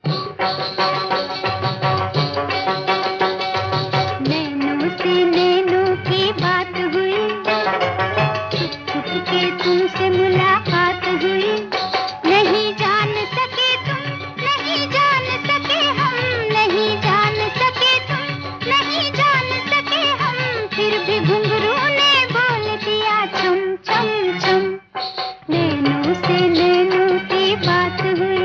नैनों से नैनों की बात हुई, छुप छुप के तुमसे मुलाकात हुई। नहीं जान सके तुम, नहीं जान सके हम, नहीं जान सके तुम, नहीं जान सके हम, फिर भी घुंघरू ने बोल दिया छम छम छम। नैनों से नैनों की बात हुई।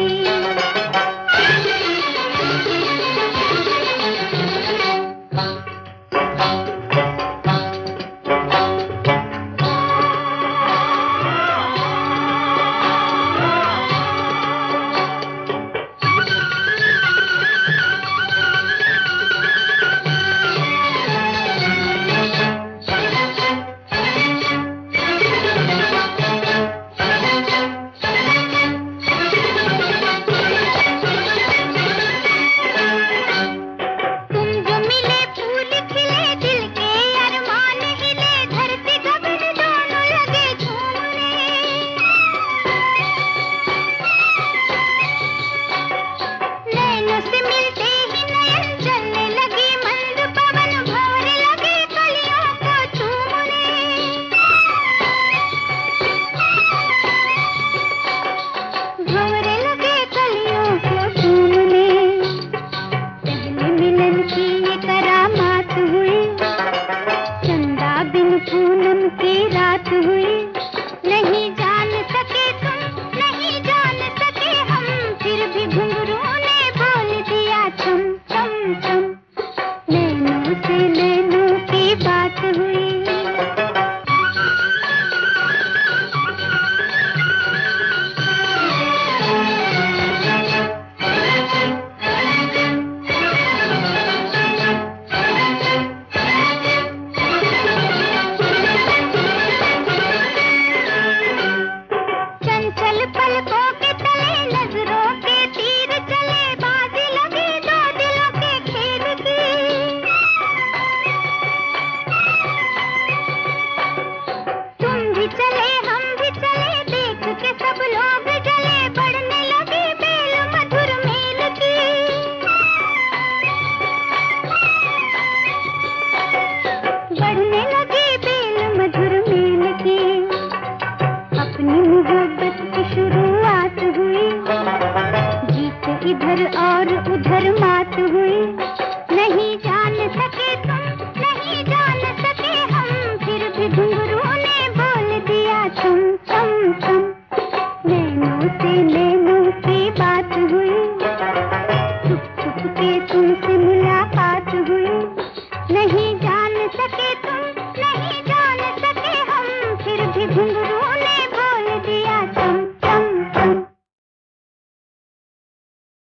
पूनम की रात हुई। नहीं जान सके तुम, नहीं जान सके हम, फिर भी घुंघरू ने बोल दिया छम छम छम। नैनों से नैनों की बात हुई। पलकों के तले नजरों के तीर चले, बाजी लगी दो दिलों के खेल की। तुम भी चले हम भी चले, देख के सब लोग जले, बढ़ने लगी बेल मधुर मेल की। बढ़ने लगी बेल मधुर मेल की। अपनी मोहब्बत की शुरुआत हुई, जीत इधर और उधर